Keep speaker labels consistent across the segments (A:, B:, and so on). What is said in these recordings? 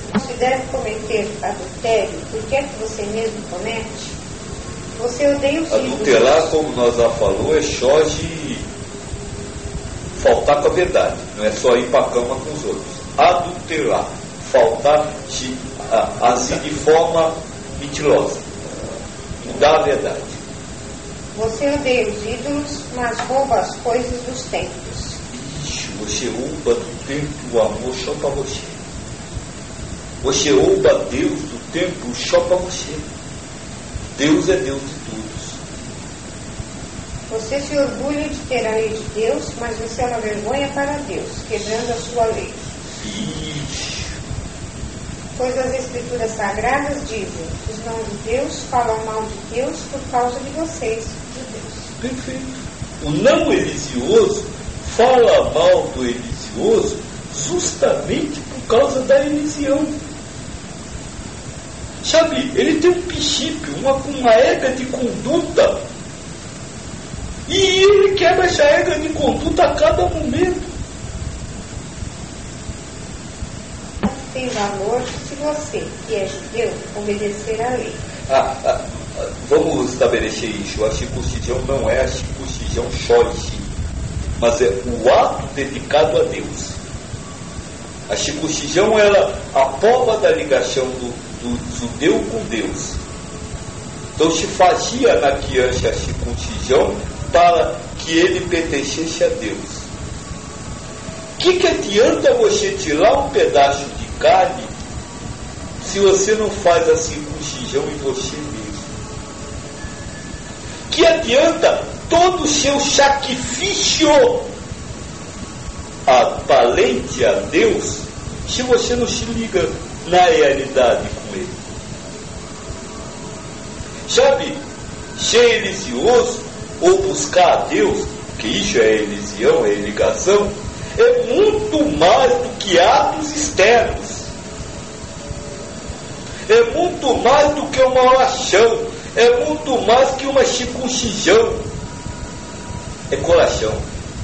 A: se deve cometer adultério, o que é que você mesmo comete? Você odeia os ídolos.
B: Adulterar, como nós já falou, é só de faltar com a verdade, não é só ir para a cama com os outros. Adulterar, faltar de agir de forma mentirosa, mudar a verdade.
A: Você odeia os ídolos, mas rouba as coisas dos templos.
B: Ixi, você rouba do templo o amor só para você. Você rouba Deus do templo só para você. Deus é Deus de todos.
A: Você se orgulha de ter a lei de Deus, mas você é uma vergonha para Deus, quebrando a sua lei.
B: Ixi.
A: Pois as Escrituras Sagradas dizem: os não-judeus falam mal de Deus por causa de vocês, judeus.
B: Perfeito. O não religioso fala mal do religioso justamente por causa da religião. Sabe, ele tem um princípio, uma regra de conduta, e ele quebra essa regra de conduta a cada momento.
A: Tem valor se você, que é judeu, obedecer à lei.
B: Vamos estabelecer isso. A circuncisão não é a circuncisão só em si, mas é o ato dedicado a Deus. A circuncisão, ela, a prova da ligação do judeu com Deus. Então se fazia na criança a circuncisão para que ele pertencesse a Deus. Que adianta você tirar um pedaço de carne se você não faz a circuncisão em você mesmo? Que adianta todo o seu sacrifício aparente a Deus se você não se liga na realidade com Ele? Sabe, ser religioso ou buscar a Deus, que isso é religião, é ligação, é muito mais do que atos externos. É muito mais do que uma oração. É muito mais que uma circuncisão. É coração.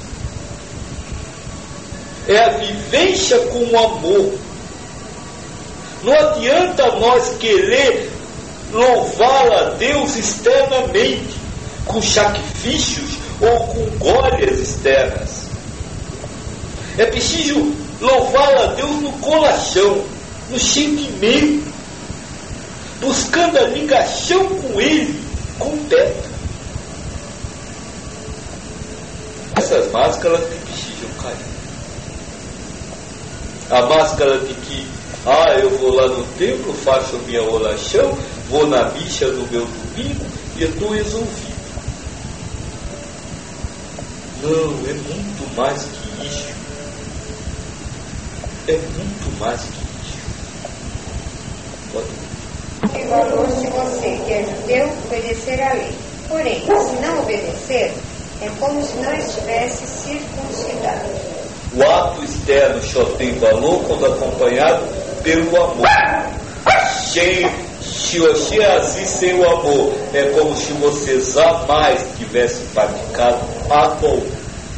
B: É a vivência com o amor. Não adianta nós querer louvar a Deus externamente, com sacrifícios ou com glórias externas. É preciso louvar a Deus no coração, no sentimento, buscando a ligação com Ele completa. Essas máscaras que precisam cair. A máscara de que eu vou lá no templo, faço a minha oração, vou na missa no meu domingo e estou resolvido. Não, é muito mais que isso. É muito mais que isso.
A: Tem valor se você, que é judeu, obedecer à lei. Porém, se não obedecer, é como se não estivesse circuncidado.
B: O ato externo só tem valor quando acompanhado pelo amor. Se você agir sem o amor, é como se você jamais tivesse praticado ato algum.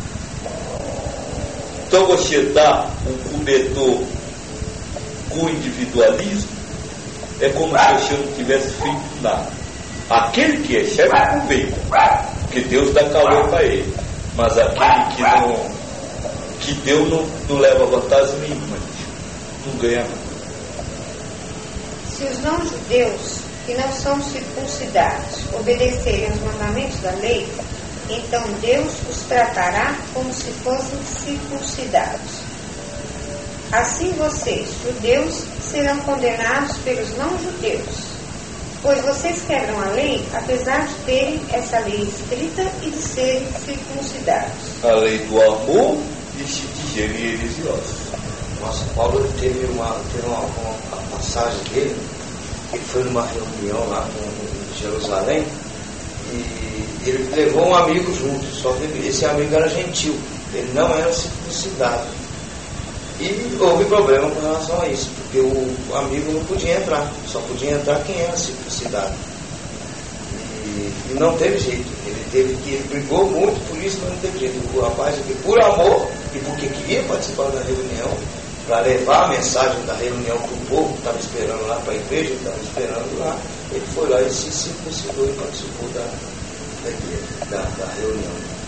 B: Então você dá um cobertor com individualismo, é como se você não tivesse feito nada. Aquele que recebe aproveita, porque Deus dá calor para ele. Mas aquele que Deus não leva vantagem nenhuma, não ganha nada.
A: Se os não-judeus, que não são circuncidados, obedecerem aos mandamentos da lei, então Deus os tratará como se fossem circuncidados. Assim vocês, judeus, serão condenados pelos não-judeus, pois vocês quebram a lei, apesar de terem essa lei escrita e de serem circuncidados.
B: A lei do amor e de serem religiosos.
C: Nossa, Paulo teve uma passagem dele, ele foi numa reunião lá em Jerusalém, e ele levou um amigo junto, só que esse amigo era gentil, ele não era circuncidado. E houve problema com relação a isso, porque o amigo não podia entrar, só podia entrar quem era circuncidado. E não teve jeito, ele brigou muito por isso, mas não teve jeito. O rapaz aqui, por amor e porque queria participar da reunião, para levar a mensagem da reunião para o povo que estava esperando lá, para a igreja que estava esperando lá, ele foi lá e se circuncidou e participou da reunião.